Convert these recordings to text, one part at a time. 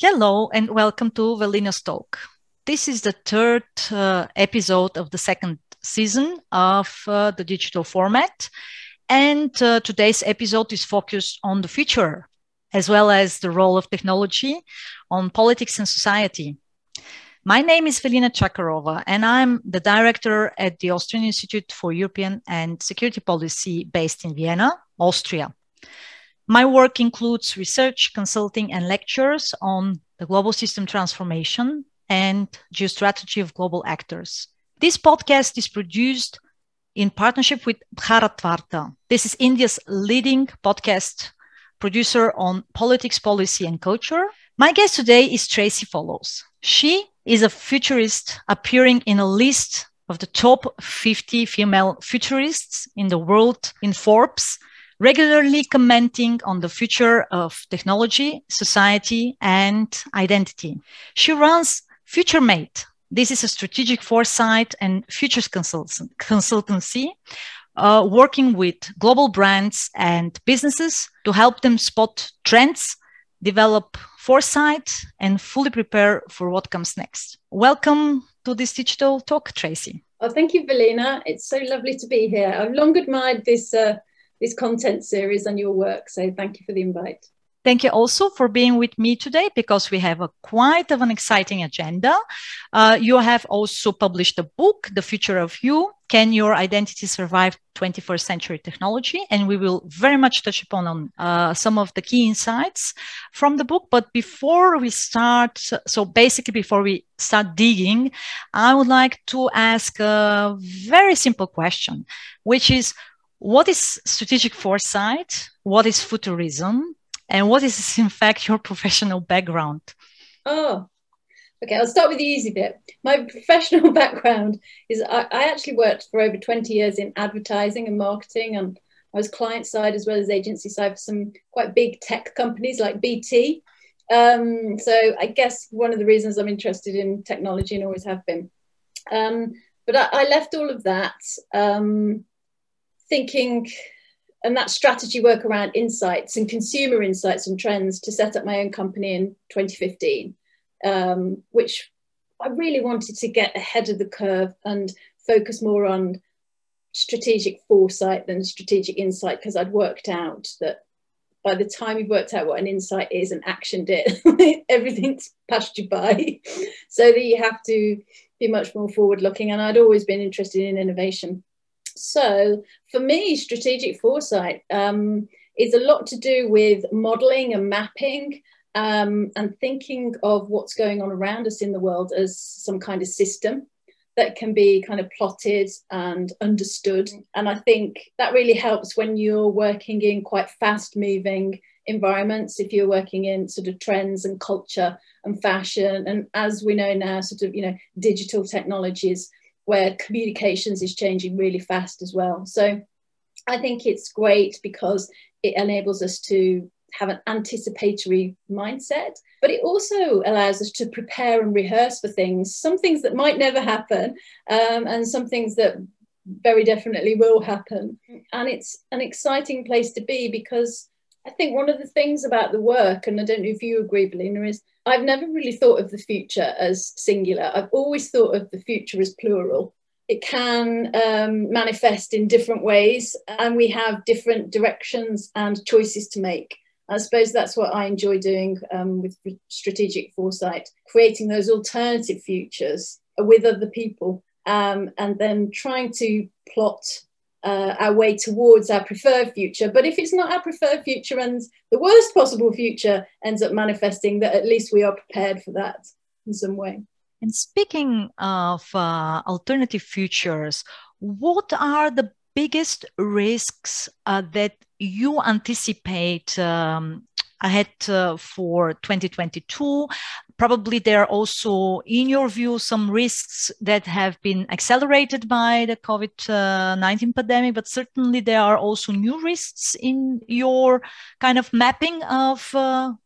Hello and welcome to Velina's Talk. This is the third episode of the second season of the digital format. And today's episode is focused on the future, as well as the role of technology on politics and society. My name is Velina Chakarova, and I'm the director at the Austrian Institute for European and Security Policy based in Vienna, Austria. My work includes research, consulting, and lectures on the global system transformation and geostrategy of global actors. This podcast is produced in partnership with Bharatvarta. This is India's leading podcast producer on politics, policy, and culture. My guest today is Tracy Follows. She is a futurist appearing in a list of the top 50 female futurists in the world in Forbes, regularly commenting on the future of technology, society, and identity. She runs FutureMate. This is a strategic foresight and futures consultancy working with global brands and businesses to help them spot trends, develop foresight, and fully prepare for what comes next. Welcome to this digital talk, Tracy. Oh, thank you, Velina. It's so lovely to be here. I've long admired this content series and your work. So thank you for the invite. Thank you also for being with me today because we have quite of an exciting agenda. You have also published a book, The Future of You, Can Your Identity Survive 21st Century Technology? And we will very much touch upon some of the key insights from the book. But before we start, before we start digging, I would like to ask a very simple question, which is, what is strategic foresight? What is futurism? And what is, in fact, your professional background? Oh, okay. I'll start with the easy bit. My professional background is I actually worked for over 20 years in advertising and marketing, and I was client side as well as agency side for some quite big tech companies like BT. So I guess one of the reasons I'm interested in technology and always have been. But I left all of that thinking, and that strategy work around insights and consumer insights and trends to set up my own company in 2015, which I really wanted to get ahead of the curve and focus more on strategic foresight than strategic insight, because I'd worked out that by the time you've worked out what an insight is and actioned it, everything's passed you by. So that you have to be much more forward looking. And I'd always been interested in innovation. So for me, strategic foresight is a lot to do with modeling and mapping and thinking of what's going on around us in the world as some kind of system that can be kind of plotted and understood. And I think that really helps when you're working in quite fast moving environments, if you're working in sort of trends and culture and fashion. And as we know now, sort of, digital technologies, where communications is changing really fast as well. So I think it's great because it enables us to have an anticipatory mindset, but it also allows us to prepare and rehearse for things, some things that might never happen, and some things that very definitely will happen. And it's an exciting place to be, because I think one of the things about the work, and I don't know if you agree, Velina, is I've never really thought of the future as singular. I've always thought of the future as plural. It can manifest in different ways, and we have different directions and choices to make. I suppose that's what I enjoy doing with strategic foresight, creating those alternative futures with other people, and then trying to plot our way towards our preferred future. But if it's not our preferred future and the worst possible future ends up manifesting, that at least we are prepared for that in some way. And speaking of alternative futures, what are the biggest risks that you anticipate ahead for 2022? Probably there are also, in your view, some risks that have been accelerated by the COVID-19 pandemic, but certainly there are also new risks in your kind of mapping of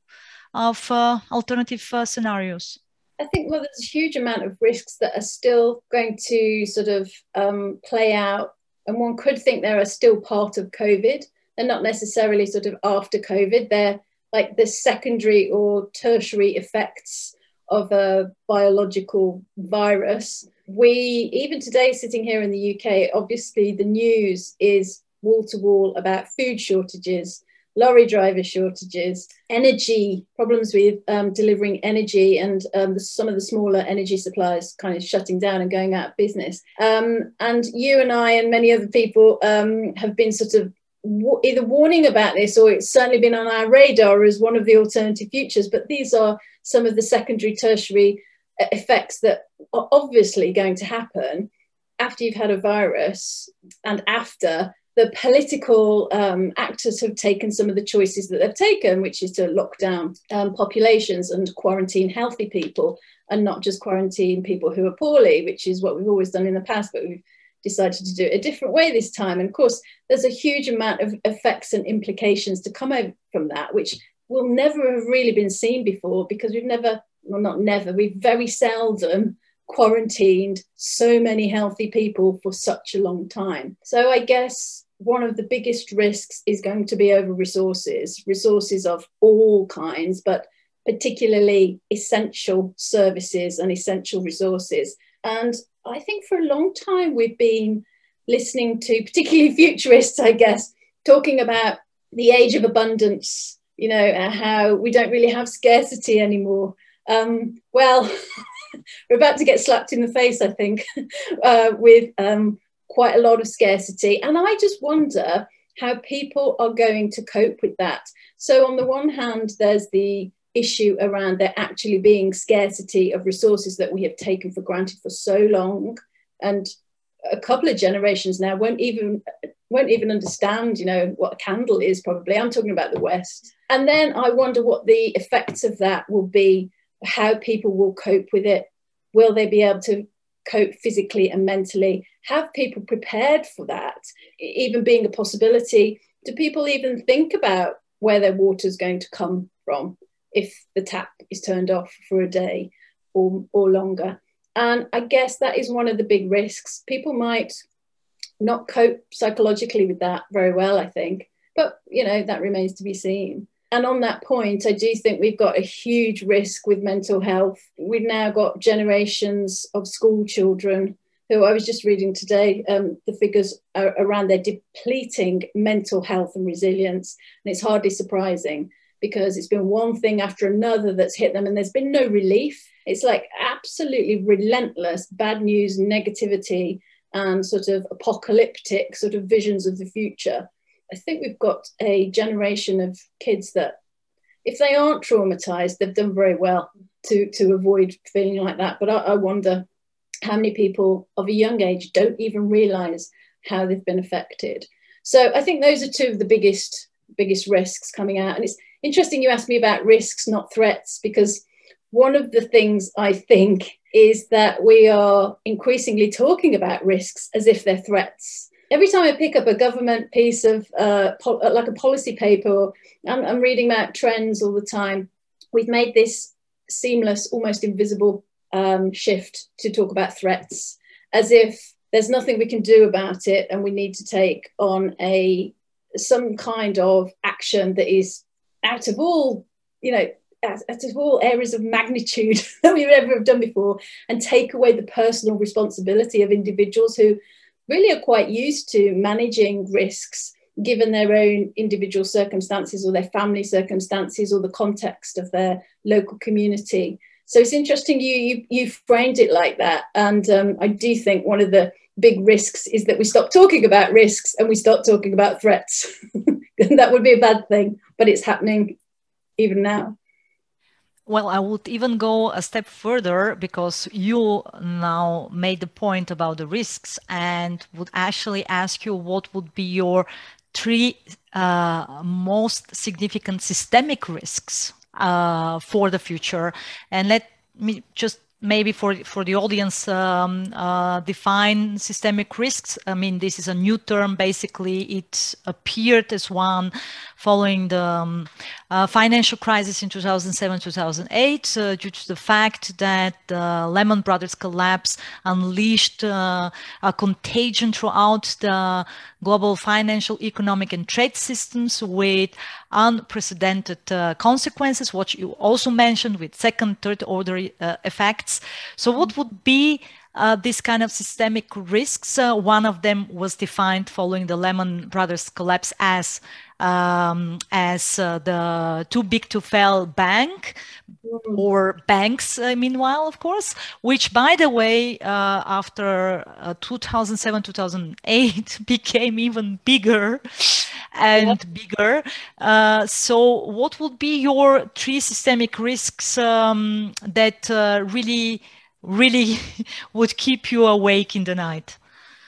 alternative scenarios. I think, well, there's a huge amount of risks that are still going to sort of play out. And one could think they are still part of COVID. They're not necessarily sort of after COVID. They're like the secondary or tertiary effects of a biological virus. We, even today, sitting here in the UK, obviously the news is wall to wall about food shortages, lorry driver shortages, energy problems with delivering energy, and some of the smaller energy suppliers kind of shutting down and going out of business. And you and I and many other people have been sort of either warning about this, or it's certainly been on our radar as one of the alternative futures. But these are some of the secondary, tertiary effects that are obviously going to happen after you've had a virus, and after the political actors have taken some of the choices that they've taken, which is to lock down populations and quarantine healthy people, and not just quarantine people who are poorly, which is what we've always done in the past, but we've decided to do it a different way this time. And of course, there's a huge amount of effects and implications to come out from that, which will never have really been seen before, because we've never, well, not never, we've very seldom quarantined so many healthy people for such a long time. So I guess one of the biggest risks is going to be over resources of all kinds, but particularly essential services and essential resources. And I think for a long time we've been listening to, particularly futurists, I guess, talking about the age of abundance, you know, how we don't really have scarcity anymore. Well, we're about to get slapped in the face, I think, with quite a lot of scarcity. And I just wonder how people are going to cope with that. So on the one hand, there's the issue around there actually being scarcity of resources that we have taken for granted for so long, and a couple of generations now won't even understand, you know, what a candle is, probably. I'm talking about the West. And then I wonder what the effects of that will be, how people will cope with it. Will they be able to cope physically and mentally? Have people prepared for that, even being a possibility? Do people even think about where their water is going to come from if the tap is turned off for a day or longer? And I guess that is one of the big risks. People might not cope psychologically with that very well, I think. But, you know, that remains to be seen. And on that point, I do think we've got a huge risk with mental health. We've now got generations of school children who, I was just reading today, the figures are around their depleting mental health and resilience. And it's hardly surprising, because it's been one thing after another that's hit them, and there's been no relief. It's like absolutely relentless bad news, negativity, and sort of apocalyptic sort of visions of the future. I think we've got a generation of kids that, if they aren't traumatized, they've done very well to avoid feeling like that. But I wonder how many people of a young age don't even realize how they've been affected. So I think those are two of the biggest risks coming out. And it's interesting you asked me about risks, not threats, because one of the things I think is that we are increasingly talking about risks as if they're threats. Every time I pick up a government piece of like a policy paper, I'm reading about trends all the time. We've made this seamless, almost invisible shift to talk about threats, as if there's nothing we can do about it, and we need to take on some kind of action that is out of all, you know, out of all areas of magnitude that we've ever done before, and take away the personal responsibility of individuals who really are quite used to managing risks given their own individual circumstances or their family circumstances or the context of their local community. So it's interesting you framed it like that. And I do think one of the big risks is that we stop talking about risks and we start talking about threats. And that would be a bad thing, but it's happening even now. Well, I would even go a step further, because you now made the point about the risks, and would actually ask you what would be your three most significant systemic risks for the future. And let me just maybe for the audience define systemic risks. I mean, this is a new term. Basically, it appeared as one following the financial crisis in 2007-2008, due to the fact that the Lehman Brothers collapse unleashed a contagion throughout the global financial, economic, and trade systems with unprecedented consequences, what you also mentioned with second, third order effects. So what would be this kind of systemic risks? One of them was defined following the Lehman Brothers collapse as the too big to fail bank, or banks, meanwhile, of course, which, by the way, after 2007-2008 became even bigger and bigger. So what would be your three systemic risks that really would keep you awake in the night?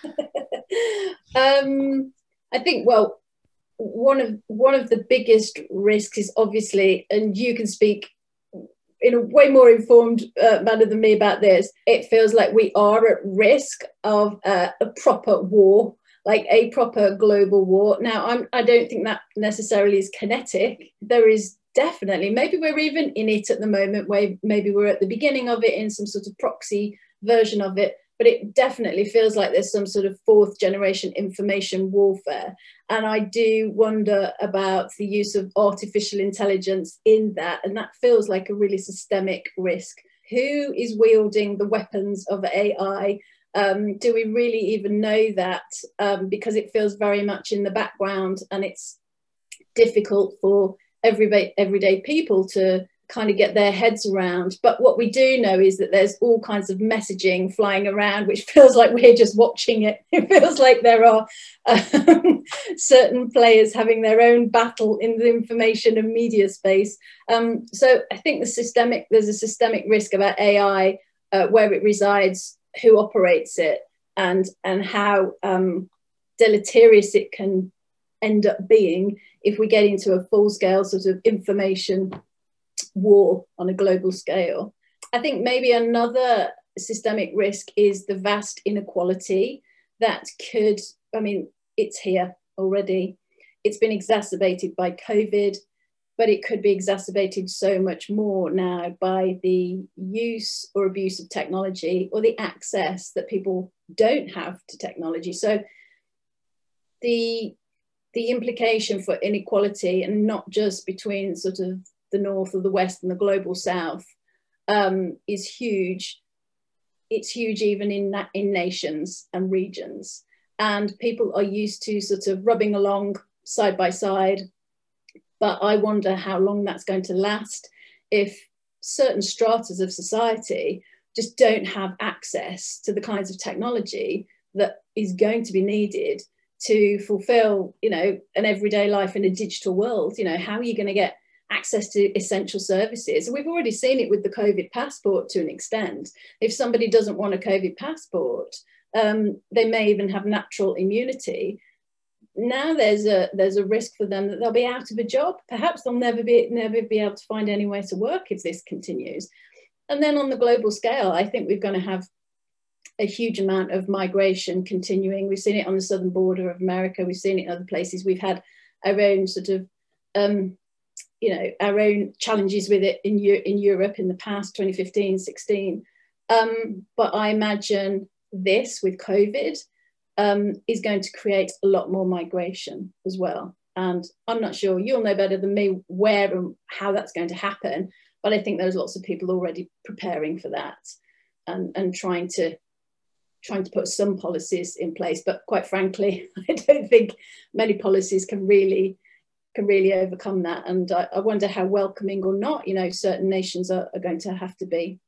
I think, well, one of the biggest risks is obviously, and you can speak in a way more informed manner than me about this, it feels like we are at risk of a proper war, like a proper global war. Now, I don't think that necessarily is kinetic. There is definitely, maybe we're even in it at the moment, where maybe we're at the beginning of it in some sort of proxy version of it, but it definitely feels like there's some sort of fourth generation information warfare. And I do wonder about the use of artificial intelligence in that. And that feels like a really systemic risk. Who is wielding the weapons of AI? Do we really even know that? Because it feels very much in the background, and it's difficult for everyday people to kind of get their heads around. But what we do know is that there's all kinds of messaging flying around, which feels like we're just watching it. It feels like there are certain players having their own battle in the information and media space. So I think there's a systemic risk about AI, where it resides, who operates it, and how deleterious it can end up being if we get into a full-scale sort of information war on a global scale. I think maybe another systemic risk is the vast inequality that could, I mean, it's here already. It's been exacerbated by COVID, but it could be exacerbated so much more now by the use or abuse of technology, or the access that people don't have to technology. So the implication for inequality, and not just between sort of the North or the West and the global South, is huge. It's huge even in nations and regions. And people are used to sort of rubbing along side by side. But I wonder how long that's going to last if certain stratas of society just don't have access to the kinds of technology that is going to be needed to fulfill, you know, an everyday life in a digital world. You know, how are you going to get access to essential services? And we've already seen it with the COVID passport to an extent. If somebody doesn't want a COVID passport, they may even have natural immunity. Now there's a risk for them that they'll be out of a job. Perhaps they'll never be able to find anywhere to work if this continues. And then on the global scale, I think we're going to have a huge amount of migration continuing. We've seen it on the southern border of America. We've seen it in other places. We've had our own sort of, you know, our own challenges with it in Europe in the past, 2015, 16. But I imagine this with COVID is going to create a lot more migration as well. And I'm not sure, you'll know better than me where and how that's going to happen, but I think there's lots of people already preparing for that and trying to put some policies in place. But quite frankly, I don't think many policies can really overcome that. And I wonder how welcoming or not, you know, certain nations are going to have to be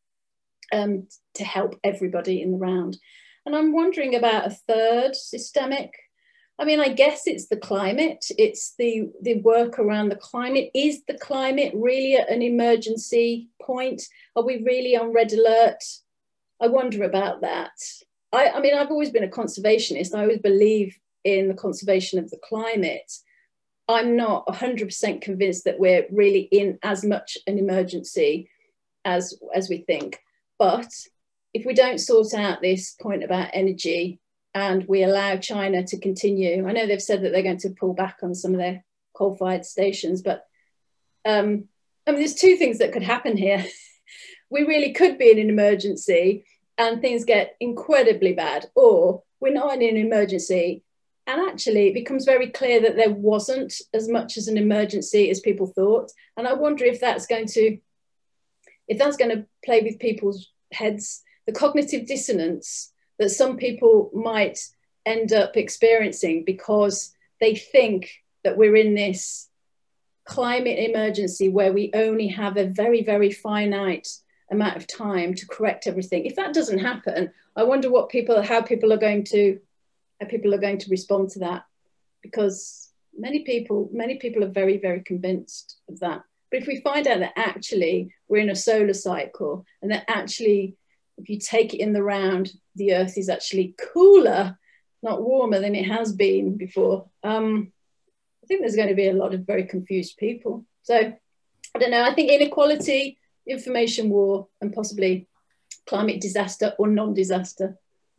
to help everybody in the round. And I'm wondering about a third systemic. I mean, I guess it's the climate. It's the work around the climate. Is the climate really at an emergency point? Are we really on red alert? I wonder about that. I mean, I've always been a conservationist. I always believe in the conservation of the climate. I'm not 100% convinced that we're really in as much an emergency as we think. But if we don't sort out this point about energy and we allow China to continue, I know they've said that they're going to pull back on some of their coal-fired stations. But I mean, there's two things that could happen here. We really could be in an emergency and things get incredibly bad, or we're not in an emergency and actually it becomes very clear that there wasn't as much as an emergency as people thought. And I wonder if that's going to play with people's heads, the cognitive dissonance that some people might end up experiencing because they think that we're in this climate emergency where we only have a very, very finite amount of time to correct everything. If that doesn't happen, I wonder how people are going to respond to that, because many people are very, very convinced of that. But if we find out that actually we're in a solar cycle and that actually, if you take it in the round, the Earth is actually cooler, not warmer than it has been before, I think there's going to be a lot of very confused people. So I don't know, I think inequality, information war, and possibly climate disaster or non-disaster.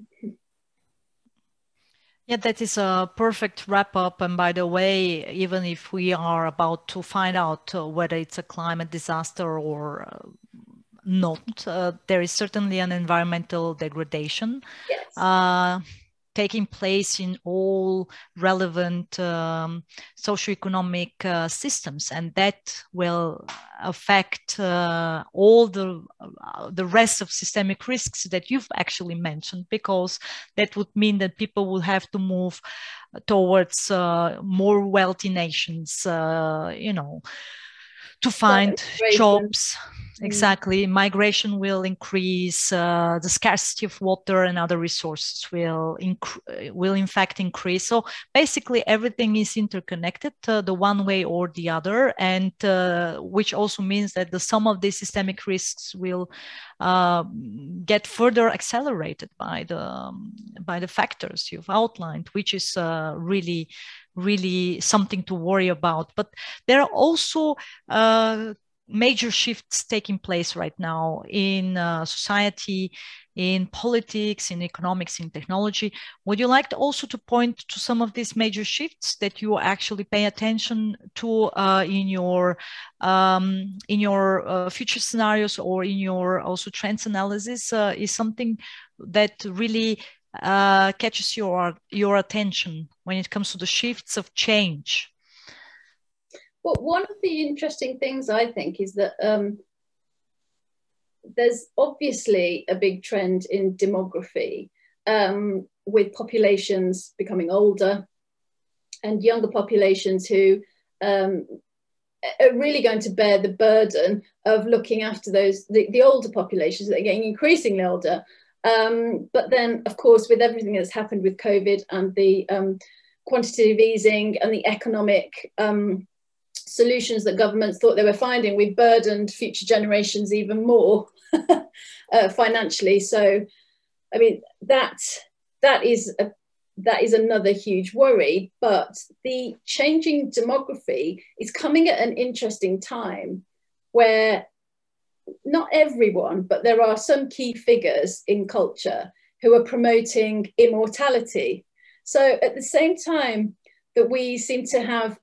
Yeah, that is a perfect wrap up. And by the way, even if we are about to find out whether it's a climate disaster or not, there is certainly an environmental degradation. Yes. Taking place in all relevant socioeconomic systems, and that will affect all the rest of systemic risks that you've actually mentioned, because that would mean that people will have to move towards more wealthy nations, to find jobs. Exactly. Migration will increase, the scarcity of water and other resources will in fact increase. So basically everything is interconnected, the one way or the other, and which also means that the sum of these systemic risks will get further accelerated by the factors you've outlined, which is really something to worry about. But there are also major shifts taking place right now in society, in politics, in economics, in technology. Would you like to also to point to some of these major shifts that you actually pay attention to in your future scenarios, or in your also trends analysis? Is something that really catches your attention when it comes to the shifts of change? Well, one of the interesting things I think is that there's obviously a big trend in demography, with populations becoming older and younger populations who are really going to bear the burden of looking after the older populations that are getting increasingly older. But then, of course, with everything that's happened with COVID and the quantitative easing and the economic solutions that governments thought they were finding, we've burdened future generations even more financially. So, I mean, that is another huge worry. But the changing demography is coming at an interesting time where not everyone, but there are some key figures in culture who are promoting immortality. So at the same time that we seem to have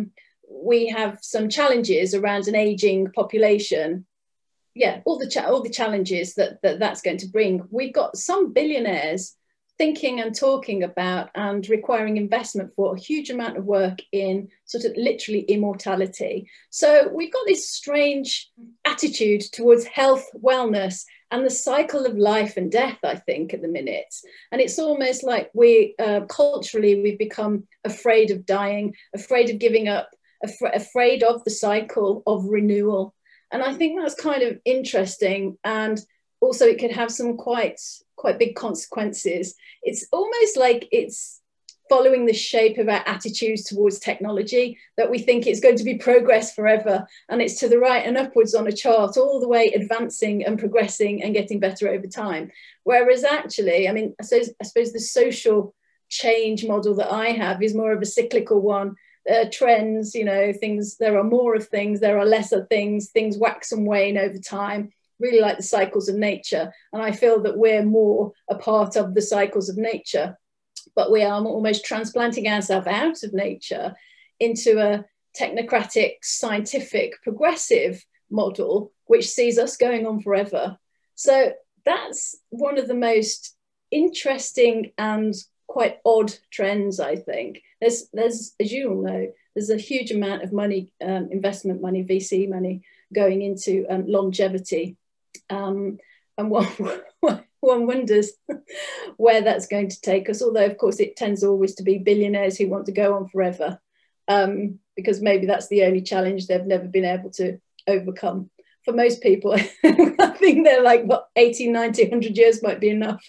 we have some challenges around an aging population. Yeah, all the challenges that's going to bring. We've got some billionaires thinking and talking about and requiring investment for a huge amount of work in sort of literally immortality. So we've got this strange attitude towards health, wellness, and the cycle of life and death, I think, at the minute. And it's almost like we culturally, we've become afraid of dying, afraid of giving up, afraid of the cycle of renewal. And I think that's kind of interesting. And also it could have some quite big consequences. It's almost like it's following the shape of our attitudes towards technology, that we think it's going to be progress forever. And it's to the right and upwards on a chart, all the way advancing and progressing and getting better over time. Whereas actually, I mean, I suppose the social change model that I have is more of a cyclical one. Trends, things, there are more of things, there are lesser things wax and wane over time, really like the cycles of nature. And I feel that we're more a part of the cycles of nature, but we are almost transplanting ourselves out of nature into technocratic, scientific, progressive model, which sees us going on forever. So that's one of the most interesting and quite odd trends, I think. There's, as you all know, there's a huge amount of money, investment money, VC money, going into longevity. And one wonders where that's going to take us, although, of course, it tends always to be billionaires who want to go on forever, because maybe that's the only challenge they've never been able to overcome. For most people, I think they're like, what, 80, 90, 100 years might be enough.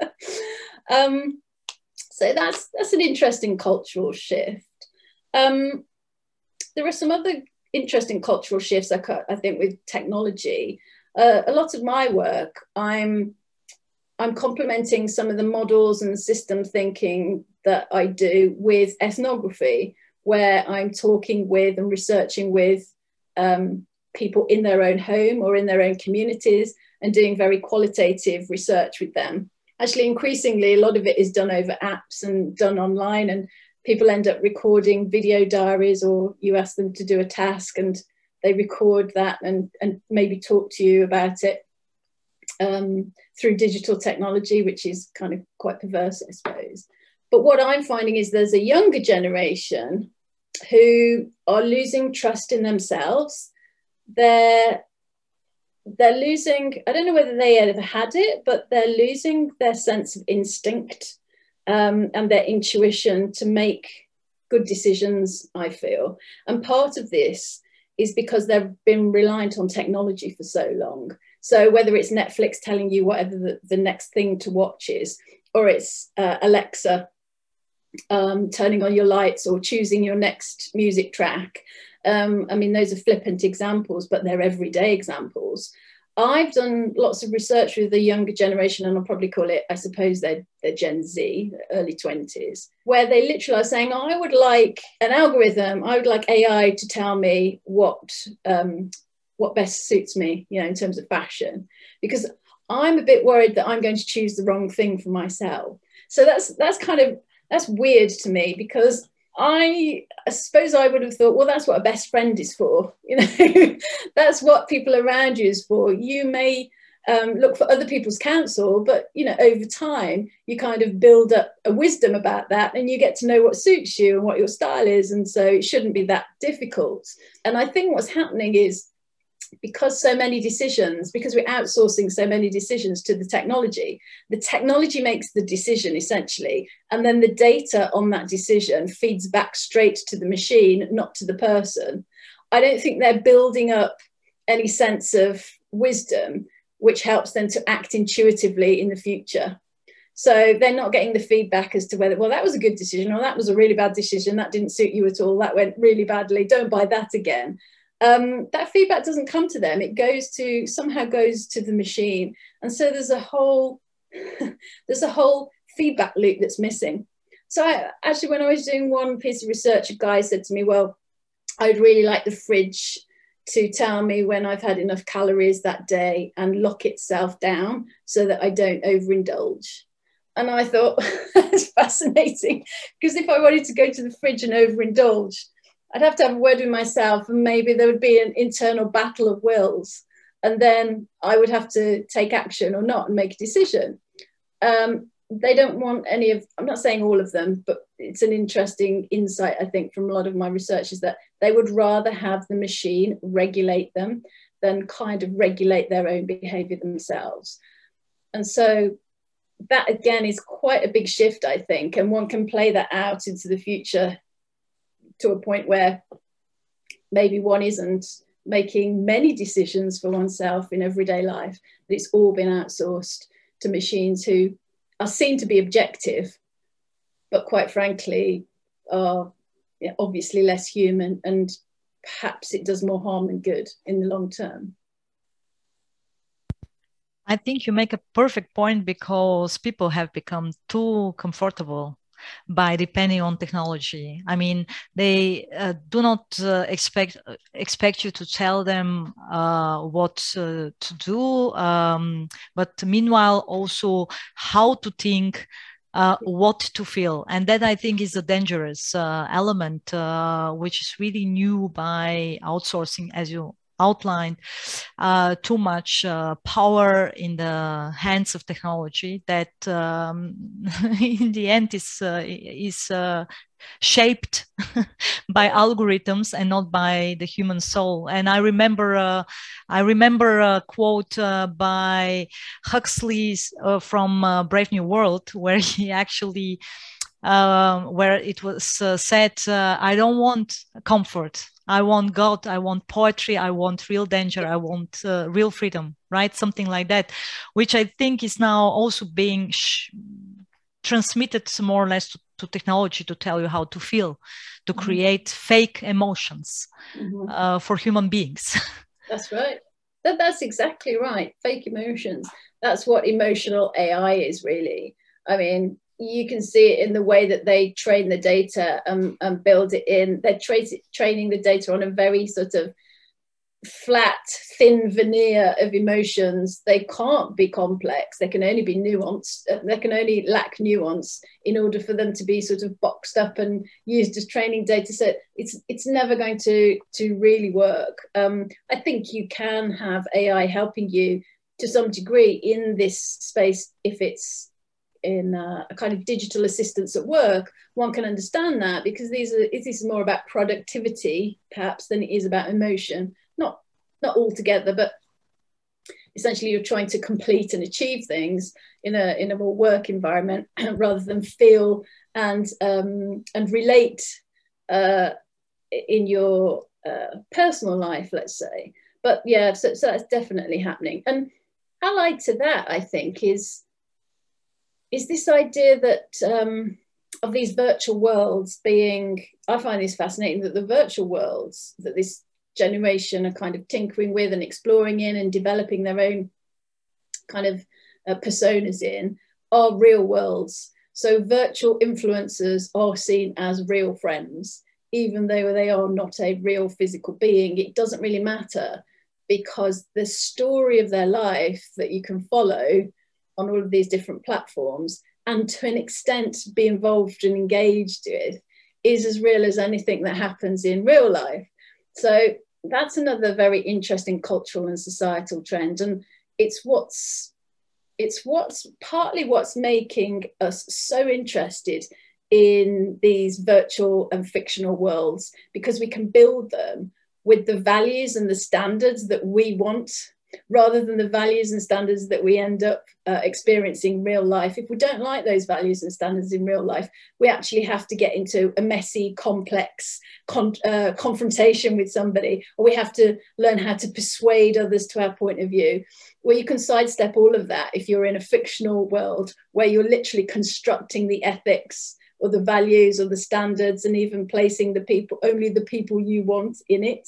So that's an interesting cultural shift. There are some other interesting cultural shifts, I think, with technology. A lot of my work, I'm complementing some of the models and system thinking that I do with ethnography, where I'm talking with and researching with people in their own home or in their own communities and doing very qualitative research with them. Actually, increasingly, a lot of it is done over apps and done online, and people end up recording video diaries, or you ask them to do a task and they record that and maybe talk to you about it through digital technology, which is kind of quite perverse, I suppose. But what I'm finding is there's a younger generation who are losing trust in themselves. They're losing, I don't know whether they ever had it, but they're losing their sense of instinct and their intuition to make good decisions, I feel. And part of this is because they've been reliant on technology for so long. So whether it's Netflix telling you whatever the next thing to watch is, or it's Alexa turning on your lights or choosing your next music track. I mean, those are flippant examples, but they're everyday examples. I've done lots of research with the younger generation, and I'll probably call it, I suppose they're Gen Z, early 20s, where they literally are saying, I would like an algorithm, I would like AI to tell me what best suits me, you know, in terms of fashion, because I'm a bit worried that I'm going to choose the wrong thing for myself. So that's weird to me, because I suppose I would have thought, well, that's what a best friend is for. You know, that's what people around you is for. You may look for other people's counsel, but, you know, over time, you kind of build up a wisdom about that, and you get to know what suits you and what your style is. And so it shouldn't be that difficult. And I think what's happening is, because we're outsourcing so many decisions to the technology makes the decision essentially, and then the data on that decision feeds back straight to the machine, not to the person. I don't think they're building up any sense of wisdom which helps them to act intuitively in the future. So they're not getting the feedback as to whether, well, that was a good decision, or that was a really bad decision, that didn't suit you at all, that went really badly, don't buy that again. That feedback doesn't come to them. It somehow goes to the machine. And so there's a whole feedback loop that's missing. So actually, when I was doing one piece of research, a guy said to me, well, I'd really like the fridge to tell me when I've had enough calories that day and lock itself down so that I don't overindulge. And I thought, that's fascinating, because if I wanted to go to the fridge and overindulge, I'd have to have a word with myself, and maybe there would be an internal battle of wills, and then I would have to take action or not and make a decision. They don't want any of, I'm not saying all of them, but it's an interesting insight, I think, from a lot of my research, is that they would rather have the machine regulate them than kind of regulate their own behavior themselves. And so that, again, is quite a big shift, I think, and one can play that out into the future to a point where maybe one isn't making many decisions for oneself in everyday life, that it's all been outsourced to machines who are seen to be objective, but quite frankly are obviously less human, and perhaps it does more harm than good in the long term. I think you make a perfect point, because people have become too comfortable by depending on technology. I mean, they do not expect you to tell them what to do, but meanwhile also how to think, what to feel. And that, I think, is a dangerous element, which is really new by outsourcing, as you outlined, too much power in the hands of technology that in the end is shaped by algorithms and not by the human soul. And I remember a quote by Huxley's from Brave New World, where he actually where it was said, I don't want comfort, I want God, I want poetry, I want real danger, I want real freedom, right? Something like that, which I think is now also being transmitted more or less to technology to tell you how to feel, to create fake emotions for human beings. That's right. That's exactly right. Fake emotions. That's what emotional AI is, really. I mean, you can see it in the way that they train the data and build it in. They're training the data on a very sort of flat, thin veneer of emotions. They can't be complex. They can only be nuanced. They can only lack nuance in order for them to be sort of boxed up and used as training data. So it's never going to really work. I think you can have AI helping you to some degree in this space if it's in a kind of digital assistance at work. One can understand that because this is more about productivity perhaps than it is about emotion. Not altogether, but essentially you're trying to complete and achieve things in a more work environment rather than feel and relate in your personal life, let's say. But yeah, so that's definitely happening. And allied to that, I think, is this idea that of these virtual worlds being, I find this fascinating, that the virtual worlds that this generation are kind of tinkering with and exploring in and developing their own kind of personas in are real worlds. So virtual influencers are seen as real friends, even though they are not a real physical being. It doesn't really matter because the story of their life that you can follow on all of these different platforms and to an extent be involved and engaged with is as real as anything that happens in real life. So that's another very interesting cultural and societal trend. And it's what's partly what's making us so interested in these virtual and fictional worlds, because we can build them with the values and the standards that we want, rather than the values and standards that we end up experiencing in real life. If we don't like those values and standards in real life, we actually have to get into a messy, complex confrontation with somebody, or we have to learn how to persuade others to our point of view. Well, you can sidestep all of that if you're in a fictional world where you're literally constructing the ethics or the values or the standards and even placing only the people you want in it.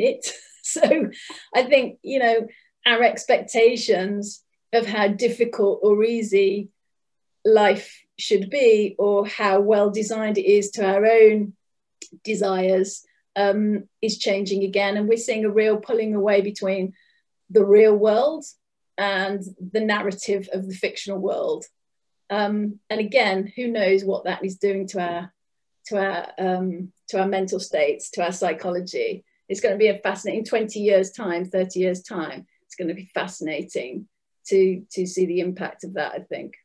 So I think, our expectations of how difficult or easy life should be, or how well designed it is to our own desires, is changing again. And we're seeing a real pulling away between the real world and the narrative of the fictional world. And again, who knows what that is doing to our mental states, to our psychology. It's going to be a fascinating 20 years time, 30 years time. It's going to be fascinating to see the impact of that, I think.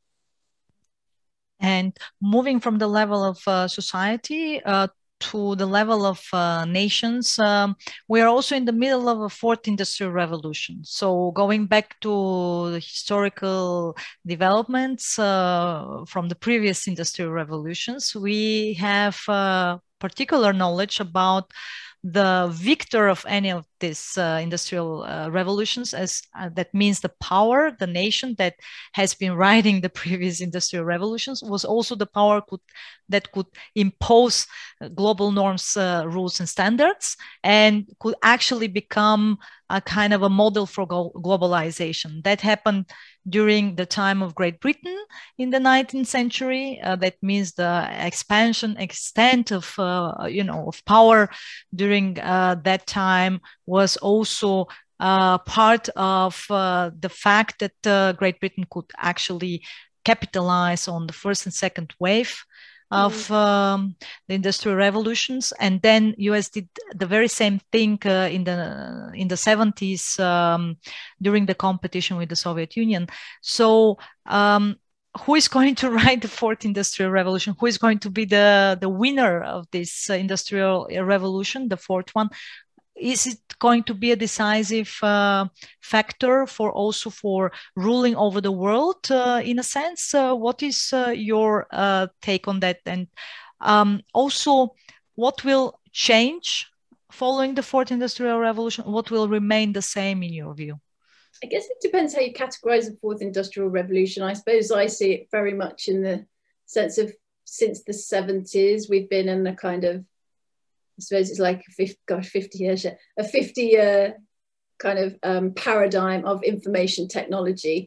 And moving from the level of society to the level of nations, we are also in the middle of a fourth industrial revolution. So going back to the historical developments from the previous industrial revolutions, we have particular knowledge about the victor of any of these industrial revolutions, as that means the power, the nation that has been riding the previous industrial revolutions, was also the power that could impose global norms, rules, and standards, and could actually become a kind of a model for globalization. That happened during the time of Great Britain in the 19th century. That means the extent of of power during that time was also part of the fact that Great Britain could actually capitalize on the first and second wave of the industrial revolutions, and then US did the very same thing in the 70s during the competition with the Soviet Union. So who is going to ride the fourth industrial revolution? Who is going to be the winner of this industrial revolution, the fourth one? Is it going to be a decisive factor for ruling over the world in a sense? What is your take on that? And also, what will change following the fourth industrial revolution? What will remain the same in your view? I guess it depends how you categorize the fourth industrial revolution. I suppose I see it very much in the sense of since the 70s, we've been in a kind of, I suppose it's like 50-year kind of paradigm of information technology,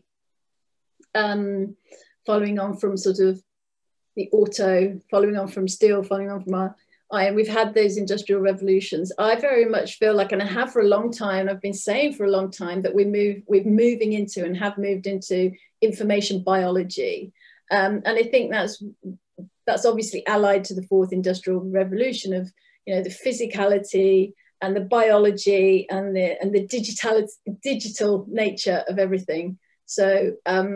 following on from sort of the auto, following on from steel, following on from iron. We've had those industrial revolutions. I very much feel like, and I have for a long time, I've been saying for a long time that we're moving into and have moved into information biology. And I think that's obviously allied to the fourth industrial revolution of, the physicality and the biology and the digital nature of everything. So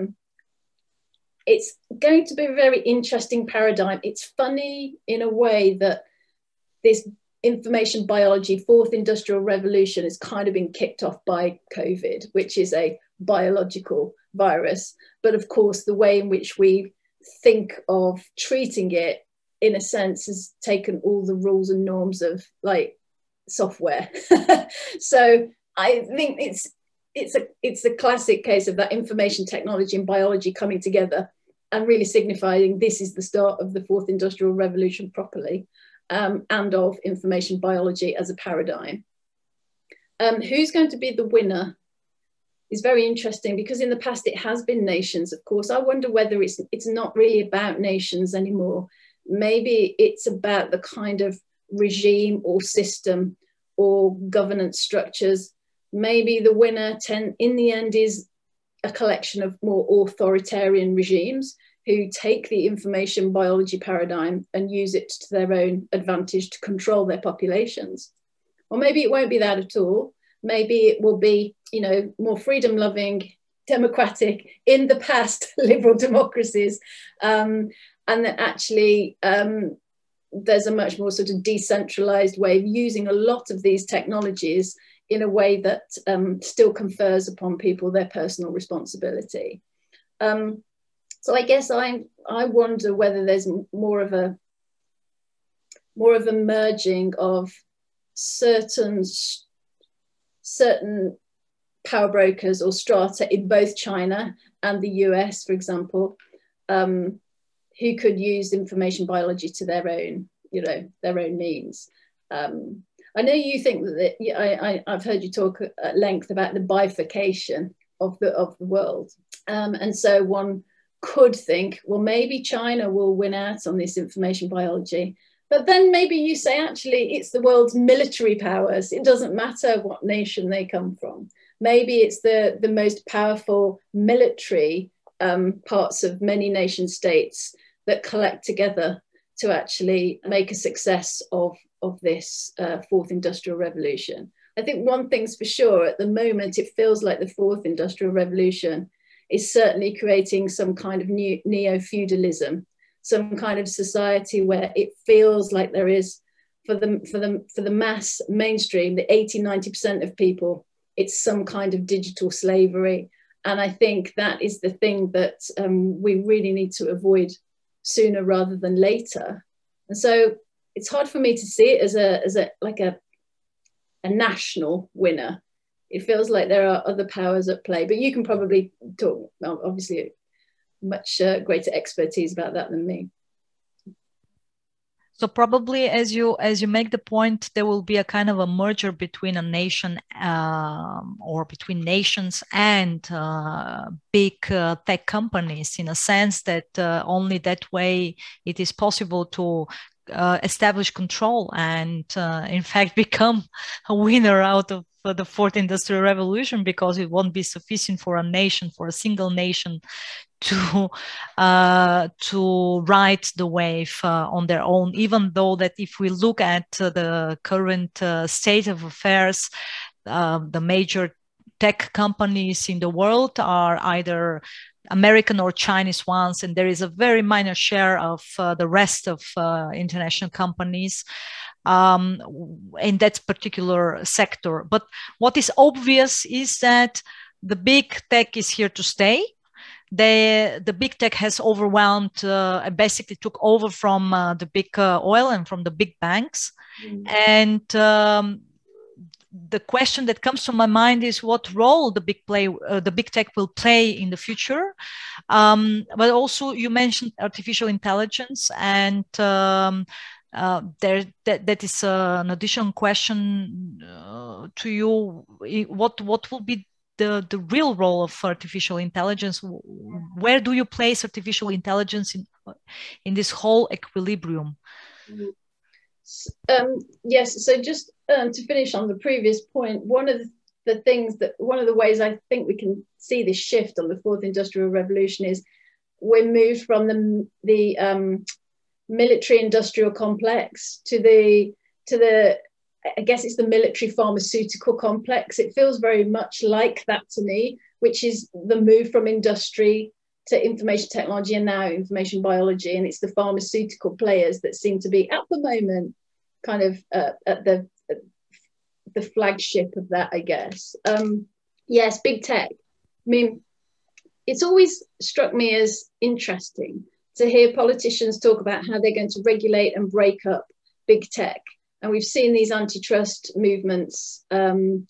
it's going to be a very interesting paradigm. It's funny in a way that this information biology, fourth industrial revolution, has kind of been kicked off by COVID, which is a biological virus. But of course, the way in which we think of treating it, in a sense, has taken all the rules and norms of like software. So I think it's a classic case of that information technology and biology coming together and really signifying this is the start of the fourth industrial revolution properly, and of information biology as a paradigm. Who's going to be the winner is very interesting, because in the past it has been nations, of course. I wonder whether it's not really about nations anymore. Maybe it's about the kind of regime or system or governance structures. Maybe the winner in the end is a collection of more authoritarian regimes who take the information biology paradigm and use it to their own advantage to control their populations. Or maybe it won't be that at all. Maybe it will be, more freedom-loving, democratic, in the past, liberal democracies, and that actually there's a much more sort of decentralized way of using a lot of these technologies in a way that still confers upon people their personal responsibility. So I guess I wonder whether there's more of a merging of certain power brokers or strata in both China and the US, for example, who could use information biology to their own means. I know you think that I've heard you talk at length about the bifurcation of the world, and so one could think, well, maybe China will win out on this information biology, but then maybe you say actually it's the world's military powers. It doesn't matter what nation they come from. Maybe it's the most powerful military parts of many nation states that collect together to actually make a success of this fourth industrial revolution. I think one thing's for sure, at the moment, it feels like the fourth industrial revolution is certainly creating some kind of new neo-feudalism, some kind of society where it feels like there is, for the mass mainstream, the 80-90% of people, it's some kind of digital slavery. And I think that is the thing that we really need to avoid sooner rather than later. And so it's hard for me to see it as a national winner. It feels like there are other powers at play, but you can probably talk, well, obviously, much greater expertise about that than me. So probably, as you make the point, there will be a kind of a merger between a nation or between nations and big tech companies, in a sense that only that way it is possible to establish control and in fact become a winner out of the fourth industrial revolution, because it won't be sufficient for a single nation to ride the wave on their own, even though that if we look at the current state of affairs, the major tech companies in the world are either American or Chinese ones, and there is a very minor share of the rest of international companies in that particular sector. But what is obvious is that the big tech is here to stay. The big tech has overwhelmed, basically took over from the big oil and from the big banks. And the question that comes to my mind is what role the big tech will play in the future. But also you mentioned artificial intelligence, and that is an additional question to you. What will be the real role of artificial intelligence? Where do you place artificial intelligence in this whole equilibrium? Yes, so just to finish on the previous point, one of the ways I think we can see this shift on the fourth industrial revolution is we're moved from the military industrial complex to the I guess it's the military pharmaceutical complex. It feels very much like that to me, which is the move from industry to information technology and now information biology. And it's the pharmaceutical players that seem to be at the moment kind of at the flagship of that, I guess. Yes, big tech. I mean, it's always struck me as interesting to hear politicians talk about how they're going to regulate and break up big tech. And we've seen these antitrust movements come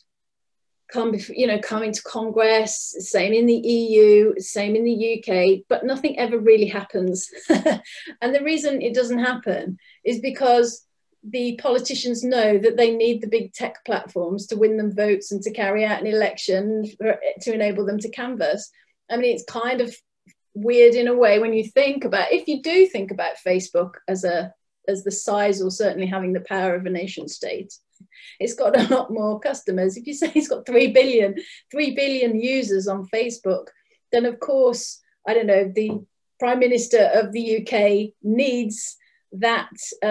into Congress, same in the EU, same in the UK, but nothing ever really happens. And the reason it doesn't happen is because the politicians know that they need the big tech platforms to win them votes and to carry out an election to enable them to canvass. I mean, it's kind of weird in a way when you think about, if you do think about Facebook as the size or certainly having the power of a nation state, it's got a lot more customers. If you say it's got 3 billion users on Facebook, then of course, I don't know, the Prime Minister of the UK needs that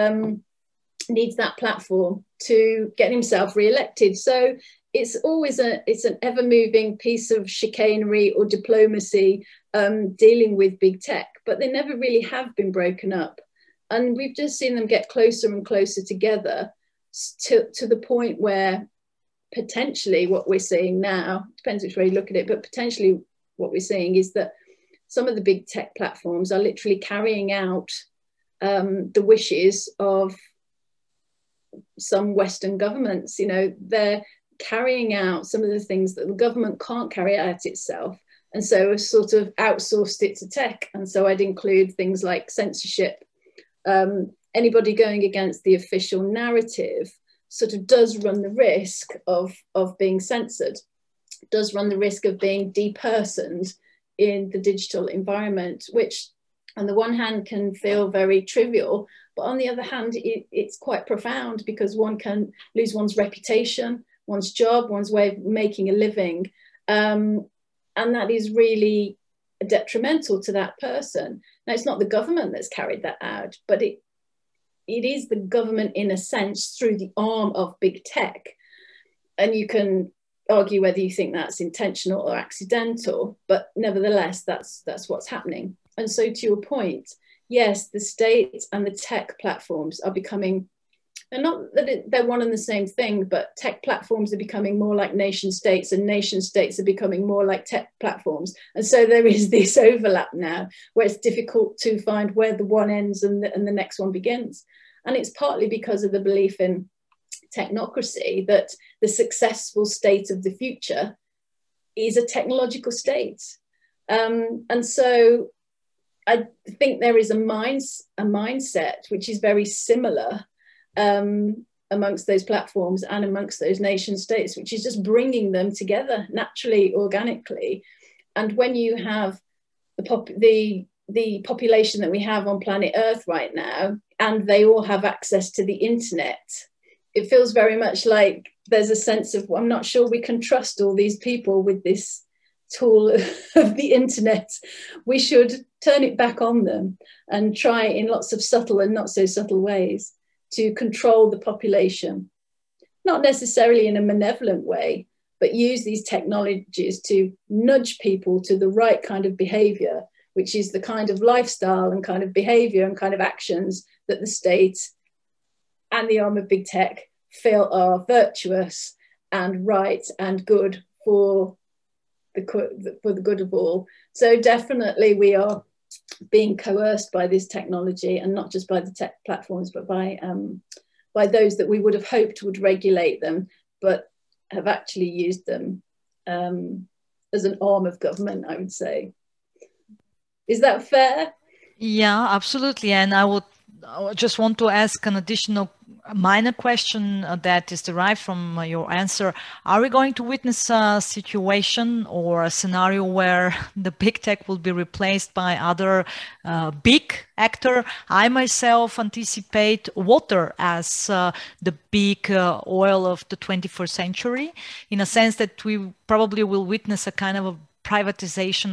platform to get himself re-elected. So it's always an ever-moving piece of chicanery or diplomacy dealing with big tech, but they never really have been broken up. And we've just seen them get closer and closer together to the point where potentially what we're seeing now, depends which way you look at it, but potentially what we're seeing is that some of the big tech platforms are literally carrying out the wishes of some Western governments. You know, they're carrying out some of the things that the government can't carry out itself. And so have sort of outsourced it to tech. And so I'd include things like censorship. Anybody going against the official narrative sort of does run the risk of being censored, does run the risk of being depersoned in the digital environment, which on the one hand can feel very trivial, but on the other hand, it's quite profound because one can lose one's reputation, one's job, one's way of making a living. And that is really detrimental to that person. Now, it's not the government that's carried that out, but it is the government in a sense through the arm of big tech. And you can argue whether you think that's intentional or accidental, but nevertheless, that's what's happening. And so to your point, yes, the state and the tech platforms are becoming, and not that they're one and the same thing, but tech platforms are becoming more like nation states and nation states are becoming more like tech platforms. And so there is this overlap now where it's difficult to find where the one ends and the next one begins. And it's partly because of the belief in technocracy that the successful state of the future is a technological state. And so I think there is a mindset which is very similar amongst those platforms and amongst those nation states, which is just bringing them together naturally, organically. And when you have the population that we have on planet Earth right now, and they all have access to the internet, it feels very much like there's a sense of, well, I'm not sure we can trust all these people with this tool of the internet, we should turn it back on them and try in lots of subtle and not so subtle ways to control the population, not necessarily in a malevolent way, but use these technologies to nudge people to the right kind of behavior, which is the kind of lifestyle and kind of behavior and kind of actions that the state and the arm of big tech feel are virtuous and right and good for the good of all. So definitely we are being coerced by this technology, and not just by the tech platforms, but by those that we would have hoped would regulate them, but have actually used them as an arm of government, I would say. Is that fair? Yeah, absolutely. And I just want to ask an additional minor question that is derived from your answer. Are we going to witness a situation or a scenario where the big tech will be replaced by other big actor? I myself anticipate water as the big oil of the 21st century, in a sense that we probably will witness a kind of a privatization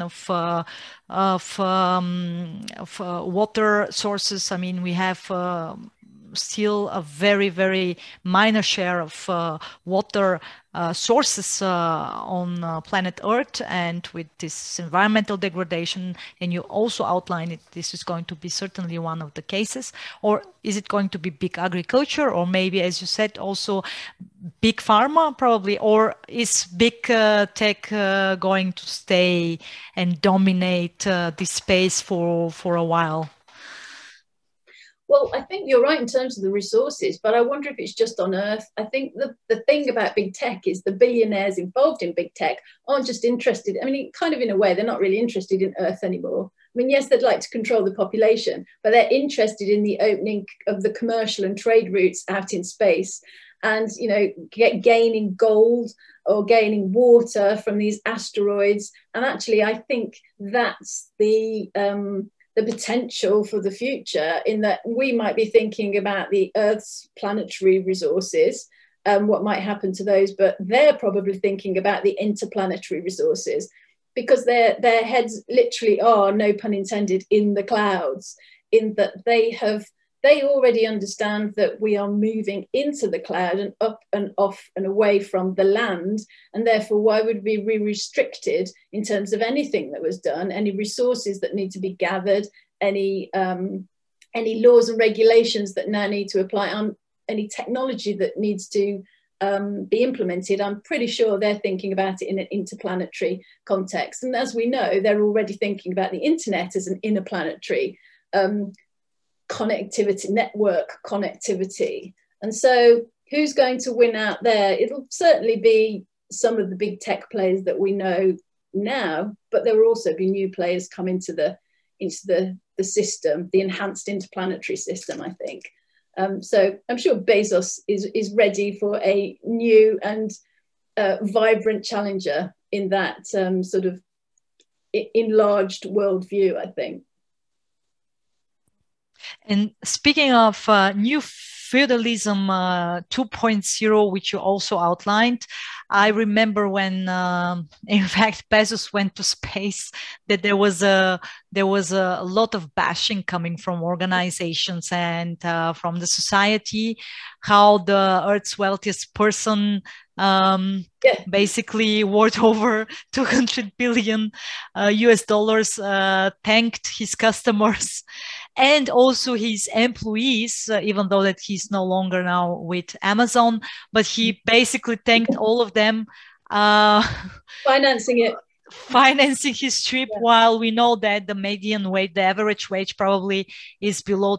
of water sources. I mean, we have still a very, very minor share of water sources on planet Earth, and with this environmental degradation, and you also outline it, this is going to be certainly one of the cases. Or is it going to be big agriculture, or maybe, as you said, also big pharma probably, or is big tech going to stay and dominate this space for a while? Well, I think you're right in terms of the resources, but I wonder if it's just on Earth. I think the thing about big tech is the billionaires involved in big tech aren't just interested. I mean, kind of in a way, they're not really interested in Earth anymore. I mean, yes, they'd like to control the population, but they're interested in the opening of the commercial and trade routes out in space, and, you know, gaining gold or gaining water from these asteroids. And actually, I think that's the potential for the future, in that we might be thinking about the Earth's planetary resources, what might happen to those, but they're probably thinking about the interplanetary resources, because their heads literally are, no pun intended, in the clouds, in that they already understand that we are moving into the cloud and up and off and away from the land, and therefore why would we be restricted in terms of anything that was done, any resources that need to be gathered, any laws and regulations that now need to apply, on any technology that needs to be implemented. I'm pretty sure they're thinking about it in an interplanetary context, and as we know, they're already thinking about the internet as an interplanetary connectivity, network connectivity. And so who's going to win out there? It'll certainly be some of the big tech players that we know now, but there will also be new players come into the system, the enhanced interplanetary system, I think. So I'm sure Bezos is ready for a new and vibrant challenger in that sort of enlarged worldview, I think. And speaking of new feudalism 2.0, which you also outlined, I remember when, in fact, Bezos went to space, that there was a lot of bashing coming from organizations and from the society, how the Earth's wealthiest person basically worth over 200 billion US dollars thanked his customers and also his employees, even though that he's no longer now with Amazon, but he basically thanked all of them. Financing his trip, while we know that the median wage, the average wage probably is below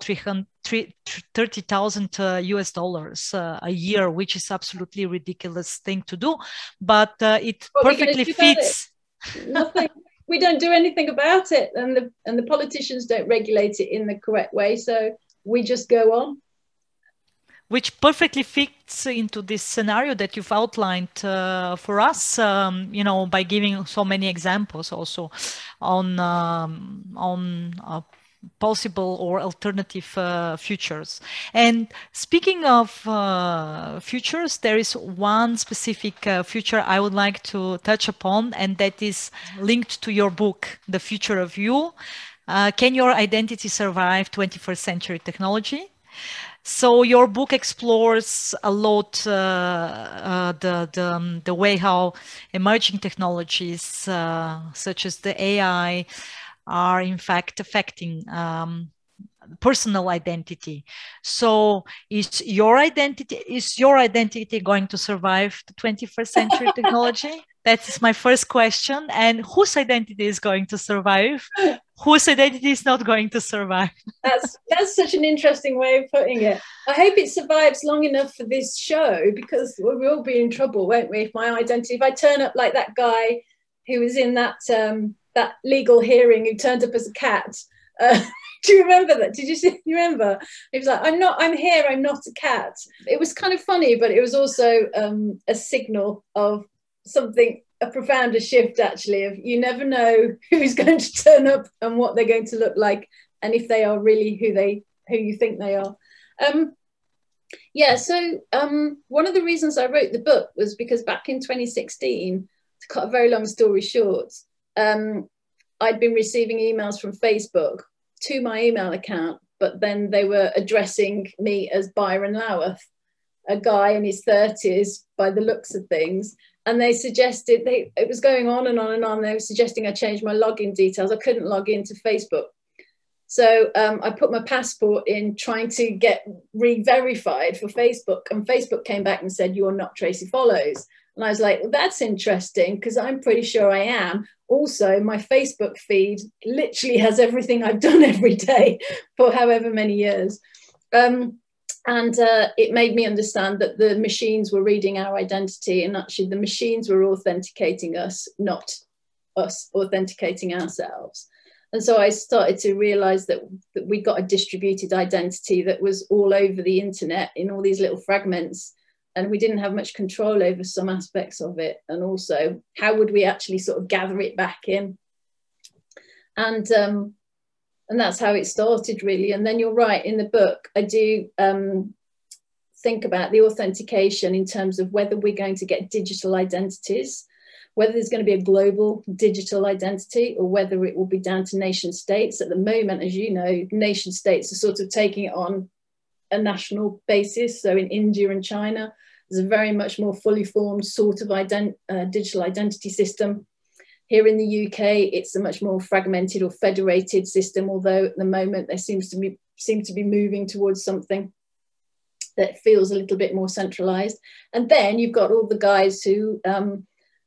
30,000 US dollars a year, which is absolutely ridiculous thing to do, but it perfectly fits. Nothing. We don't do anything about it, and the politicians don't regulate it in the correct way, so we just go on. Which perfectly fits into this scenario that you've outlined for us, by giving so many examples also on possible or alternative futures. And speaking of futures, there is one specific future I would like to touch upon, and that is linked to your book, The Future of You. Can your identity survive 21st century technology? So your book explores a lot the way how emerging technologies such as the AI are in fact affecting personal identity. So is your identity going to survive the 21st century technology? That's my first question. And whose identity is going to survive? Whose identity is not going to survive? That's such an interesting way of putting it. I hope it survives long enough for this show, because we'll be in trouble, won't we? If my identity, if I turn up like that guy who was in that that legal hearing who turned up as a cat. Do you remember that? Did you remember? He was like, I'm here, I'm not a cat. It was kind of funny, but it was also a signal of something, a profounder shift, actually, of you never know who's going to turn up and what they're going to look like, and if they are really who you think they are. So one of the reasons I wrote the book was because back in 2016, to cut a very long story short, I'd been receiving emails from Facebook to my email account, but then they were addressing me as Byron Lowath, a guy in his 30s by the looks of things. And they suggested, it was going on and on and on. They were suggesting I change my login details. I couldn't log into Facebook. So I put my passport in trying to get re-verified for Facebook. And Facebook came back and said, "You're not Tracy Follows." And I was like, well, that's interesting, because I'm pretty sure I am. Also, my Facebook feed literally has everything I've done every day for however many years. It made me understand that the machines were reading our identity, and actually the machines were authenticating us, not us authenticating ourselves. And so I started to realize that we got a distributed identity that was all over the internet in all these little fragments, and we didn't have much control over some aspects of it. And also, how would we actually sort of gather it back in? And that's how it started, really. And then you're right, in the book, I do think about the authentication in terms of whether we're going to get digital identities, whether there's going to be a global digital identity, or whether it will be down to nation states. At the moment, as you know, nation states are sort of taking it on a national basis. So in India and China, there's a very much more fully formed sort of digital identity system. Here in the UK, it's a much more fragmented or federated system, although at the moment there seem to be moving towards something that feels a little bit more centralized. And then you've got all the guys who have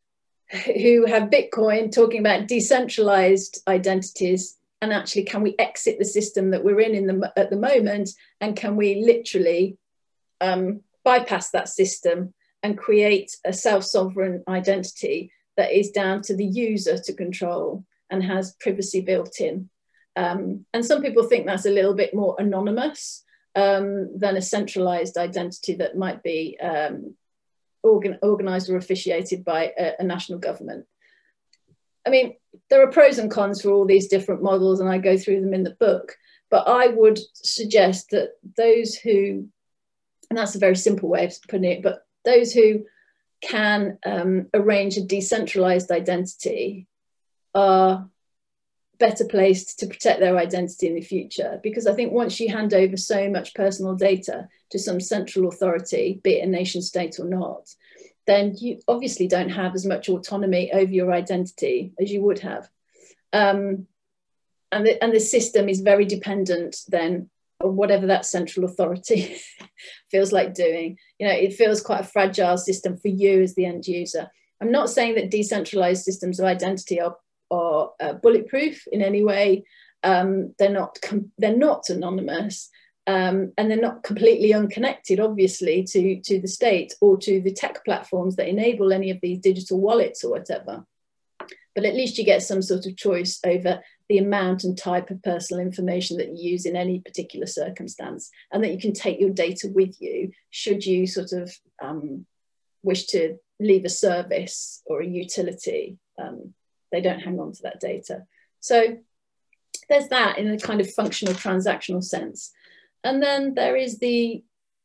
Bitcoin talking about decentralized identities. And actually, can we exit the system that we're in at the moment? And can we literally bypass that system and create a self-sovereign identity that is down to the user to control and has privacy built in? And some people think that's a little bit more anonymous than a centralized identity that might be organized or officiated by a national government. I mean, there are pros and cons for all these different models, and I go through them in the book, but I would suggest that those who, and that's a very simple way of putting it, but those who can arrange a decentralized identity are better placed to protect their identity in the future. Because I think once you hand over so much personal data to some central authority, be it a nation state or not, then you obviously don't have as much autonomy over your identity as you would have. And the system is very dependent then on whatever that central authority feels like doing. You know, it feels quite a fragile system for you as the end user. I'm not saying that decentralized systems of identity are bulletproof in any way. They're not anonymous. And they're not completely unconnected, obviously, to the state or to the tech platforms that enable any of these digital wallets or whatever. But at least you get some sort of choice over the amount and type of personal information that you use in any particular circumstance, and that you can take your data with you should you sort of wish to leave a service or a utility. They don't hang on to that data. So there's that in a kind of functional transactional sense. And then there is the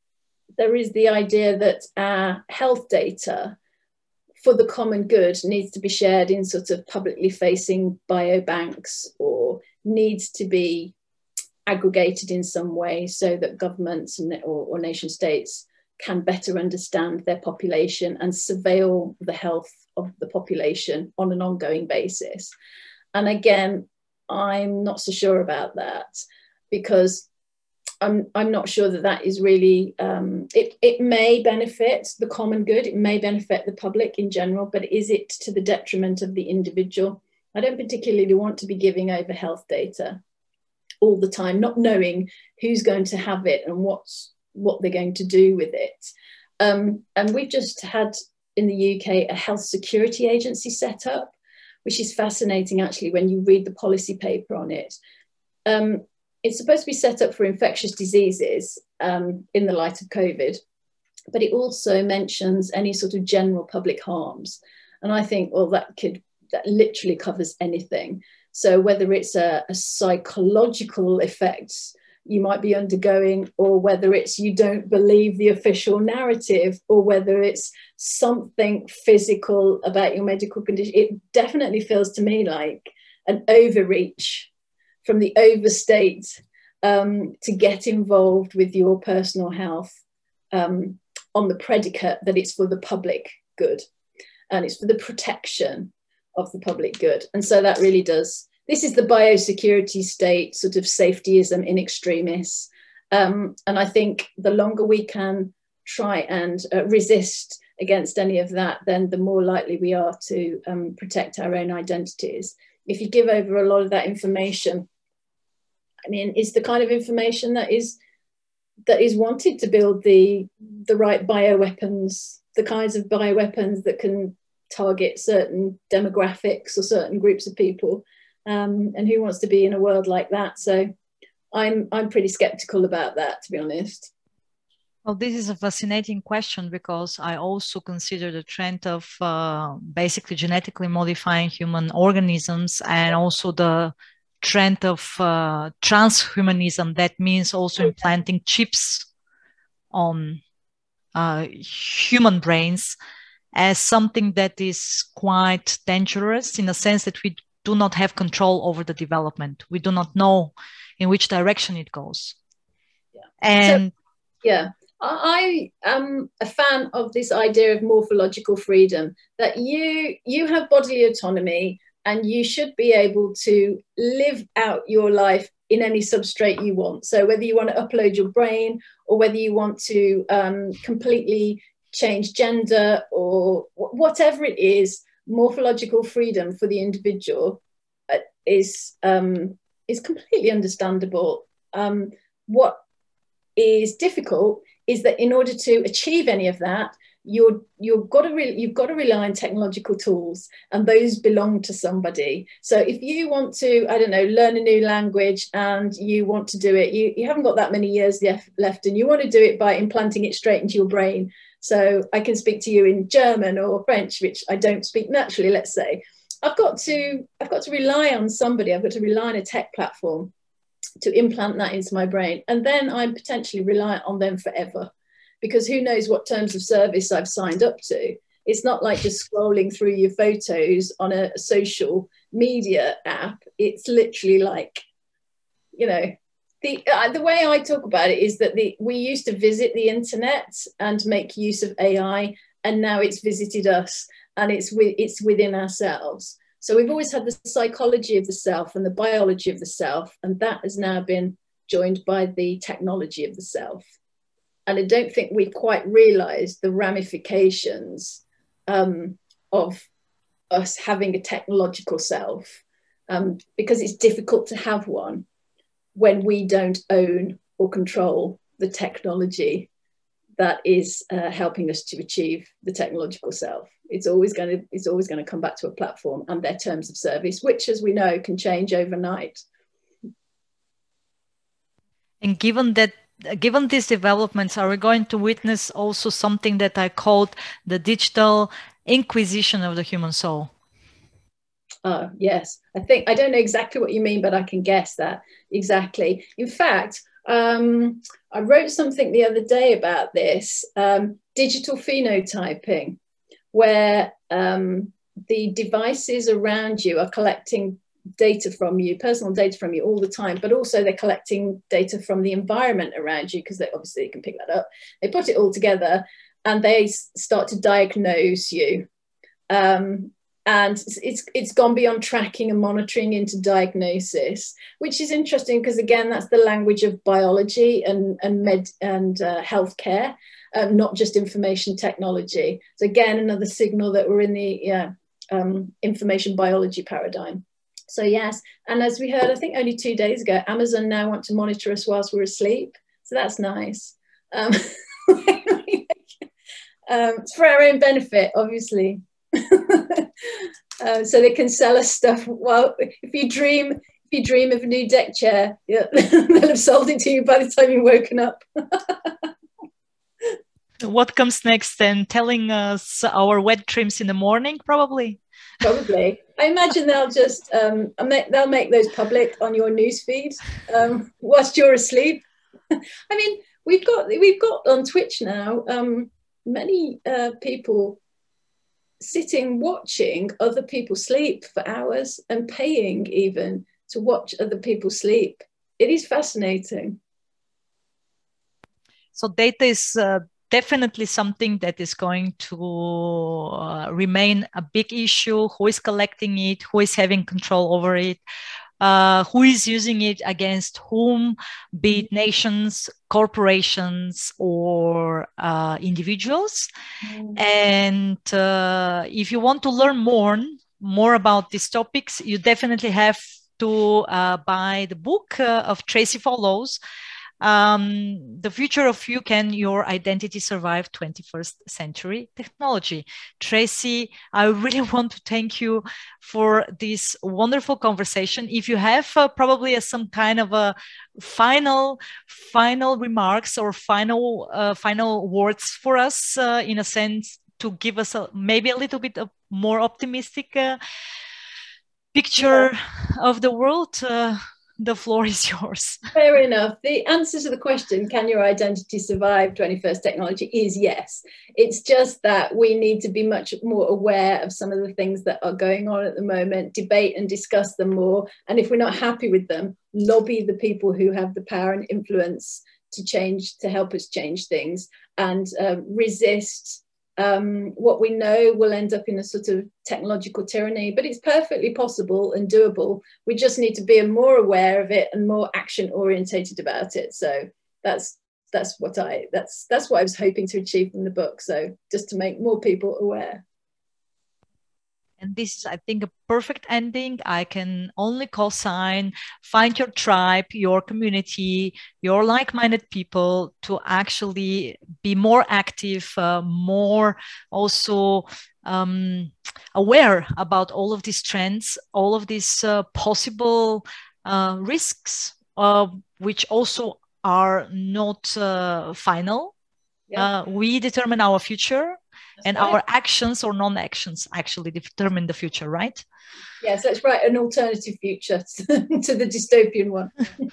idea that our health data for the common good needs to be shared in sort of publicly facing biobanks, or needs to be aggregated in some way so that governments or nation states can better understand their population and surveil the health of the population on an ongoing basis. And again, I'm not so sure about that, because I'm not sure that is really, it may benefit the common good, it may benefit the public in general, but is it to the detriment of the individual? I don't particularly want to be giving over health data all the time, not knowing who's going to have it and what they're going to do with it. And we've just had in the UK a health security agency set up, which is fascinating actually when you read the policy paper on it. It's supposed to be set up for infectious diseases in the light of COVID, but it also mentions any sort of general public harms. And I think, well, that literally covers anything. So whether it's a psychological effect you might be undergoing, or whether it's you don't believe the official narrative, or whether it's something physical about your medical condition, it definitely feels to me like an overreach from the overstate to get involved with your personal health on the predicate that it's for the public good and it's for the protection of the public good. And so that really does, this is the biosecurity state, sort of safetyism in extremis. And I think the longer we can try and resist against any of that, then the more likely we are to protect our own identities. If you give over a lot of that information, I mean, it's the kind of information that is wanted to build the right bioweapons, the kinds of bioweapons that can target certain demographics or certain groups of people. And who wants to be in a world like that? So I'm pretty skeptical about that, to be honest. Well, this is a fascinating question, because I also consider the trend of basically genetically modifying human organisms, and also the trend of transhumanism. That means also implanting chips on human brains, as something that is quite dangerous, in a sense that we do not have control over the development. We do not know in which direction it goes. Yeah. And so, yeah, I am a fan of this idea of morphological freedom, that you have bodily autonomy and you should be able to live out your life in any substrate you want. So whether you want to upload your brain, or whether you want to completely change gender, or whatever it is, morphological freedom for the individual is completely understandable. What is difficult is that in order to achieve any of that, you've got to rely on technological tools, and those belong to somebody. So if you want to, I don't know, learn a new language, and you want to do it, you haven't got that many years left, and you want to do it by implanting it straight into your brain. So I can speak to you in German or French, which I don't speak naturally, let's say. I've got to rely on somebody. I've got to rely on a tech platform to implant that into my brain. And then I'm potentially reliant on them forever, because who knows what terms of service I've signed up to. It's not like just scrolling through your photos on a social media app. It's literally like, you know, the way I talk about it is that we used to visit the internet and make use of AI, and now it's visited us, and it's within ourselves. So we've always had the psychology of the self and the biology of the self, and that has now been joined by the technology of the self. And I don't think we quite realised the ramifications of us having a technological self, because it's difficult to have one when we don't own or control the technology that is helping us to achieve the technological self. It's always going to come back to a platform and their terms of service, which, as we know, can change overnight. And given these developments, are we going to witness also something that I called the digital inquisition of the human soul? Oh, yes. I don't know exactly what you mean, but I can guess that exactly. In fact, I wrote something the other day about this, digital phenotyping, where the devices around you are collecting data from you, personal data from you all the time, but also they're collecting data from the environment around you, because they obviously can pick that up. They put it all together and they start to diagnose you. And it's gone beyond tracking and monitoring into diagnosis, which is interesting because, again, that's the language of biology and healthcare, not just information technology. So again, another signal that we're in the information biology paradigm. So yes, and as we heard, I think only 2 days ago, Amazon now want to monitor us whilst we're asleep. So that's nice. It's for our own benefit, obviously. So they can sell us stuff. Well, if you dream of a new deck chair, yeah, they'll have sold it to you by the time you've woken up. What comes next then? Telling us our wet dreams in the morning, probably? Probably. I imagine they'll just they'll make those public on your newsfeed whilst you're asleep. I mean, we've got on Twitch now many people sitting watching other people sleep for hours and paying even to watch other people sleep. It is fascinating. So data is definitely something that is going to remain a big issue. Who is collecting it? Who is having control over it? Who is using it against whom, be it nations, corporations, or individuals. And if you want to learn more about these topics, you definitely have to buy the book of Tracy Follows, The Future of You: Can Your Identity Survive 21st Century Technology? Tracy, I really want to thank you for this wonderful conversation. If you have probably some kind of a final remarks or final words for us, in a sense, to give us maybe a little bit of more optimistic picture of the world, the floor is yours. Fair enough. The answer to the question, can your identity survive 21st technology, is yes. It's just that we need to be much more aware of some of the things that are going on at the moment, debate and discuss them more. And if we're not happy with them, lobby the people who have the power and influence to help us change things, and resist what we know will end up in a sort of technological tyranny. But it's perfectly possible and doable. We just need to be more aware of it and more action orientated about it. So that's what I was hoping to achieve from the book. So just to make more people aware. And this is, I think, a perfect ending. I can only co-sign. Find your tribe, your community, your like-minded people to actually be more active, more also aware about all of these trends, all of these possible risks, which also are not final. Yeah. We determine our future. And our actions or non-actions actually determine the future, right? Yes, let's write an alternative future to the dystopian one.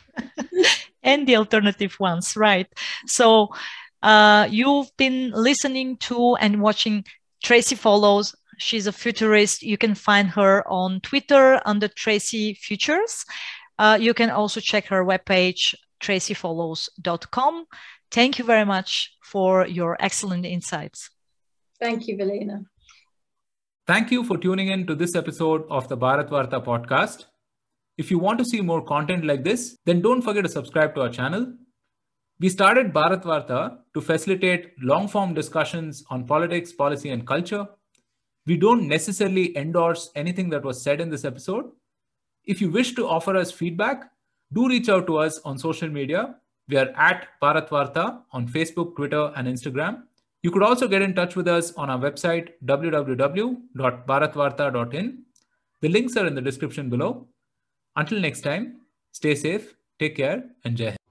And the alternative ones, right? So you've been listening to and watching Tracy Follows. She's a futurist. You can find her on Twitter under Tracy Futures. You can also check her webpage, tracyfollows.com. Thank you very much for your excellent insights. Thank you, Velina. Thank you for tuning in to this episode of the Bharat Varta podcast. If you want to see more content like this, then don't forget to subscribe to our channel. We started Bharat Varta to facilitate long-form discussions on politics, policy, and culture. We don't necessarily endorse anything that was said in this episode. If you wish to offer us feedback, do reach out to us on social media. We are at Bharat Varta on Facebook, Twitter, and Instagram. You could also get in touch with us on our website, www.bharatvarta.in. The links are in the description below. Until next time, stay safe, take care, and Jai Hind.